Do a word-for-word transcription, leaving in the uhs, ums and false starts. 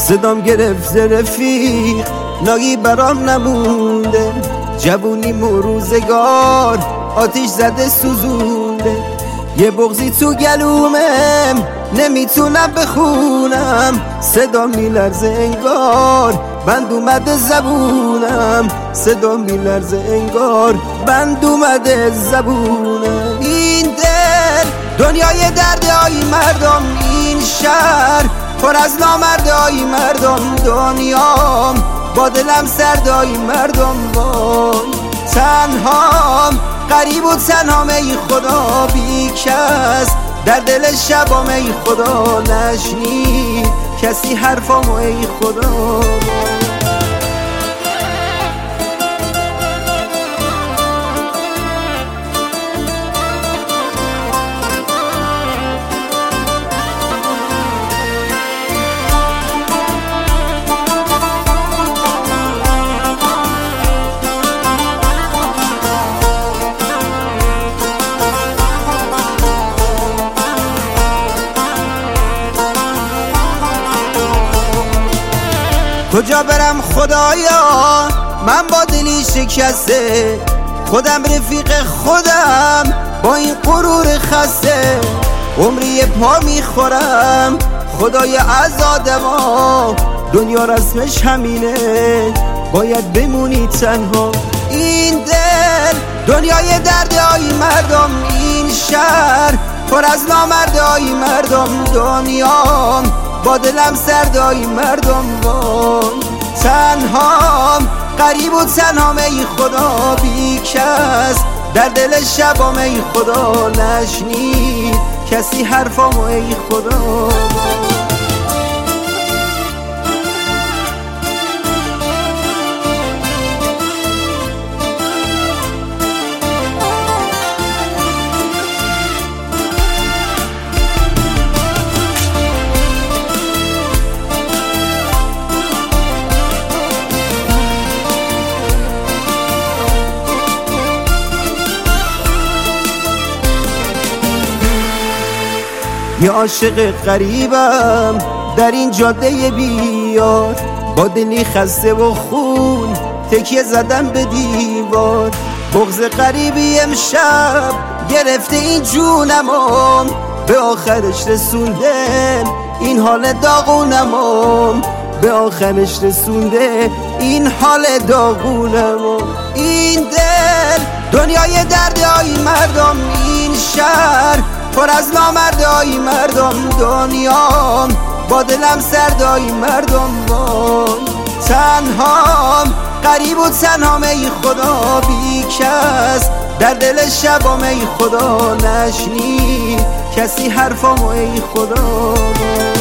صدام گرفت رفیق ناگی برام نمونده، جوونی روزگار آتیش زده سوزونده، یه بغضی تو گلومم نمیتونم بخونم، صدا میلرزه انگار بند اومده زبونم، صدا میلرزه انگار بند اومده زبونم. این دل دنیای دردهای مردم، این شهر پر از نامردهای مردم، دنیام با دلم سردهای مردم، وای تنهام غریب و تنهام ای خدا، بی کس در دل شبام ای خدا، نشنید کسی حرفامو ای خدا. کجا برم خدایا من با دلی شکسته، خودم رفیق خودم با این غرور خسته، عمری پا میخورم خدای از آدما، دنیا رسمش همینه باید بمونی تنها. این دل دنیای دردهای مردم، این شهر پر از نامردهای مردم، دنیام با دلم سردهای مردم، وای تنهام غریب و تنهام ای خدا، بی کس در دل شبام ای خدا، نشنید کسی حرفامو ای خدا. یه عاشق غریبم در این جاده بیار، با دلی خسته و خون تکیه زدم به دیوار، بغض غریبی امشب گرفته این جونمم، به آخرش رسونده این حال داغونمم، به آخرش رسونده این حال داغونمم. این دل دنیای دردهای مردم، این شهر پر از نامردهای مردم، دنیام با دلم سردهای مردم، وای تنهام غریب و تنهام ای خدا، بی کس در دل شبام ای خدا، نشنید کسی حرفامو ای خدا.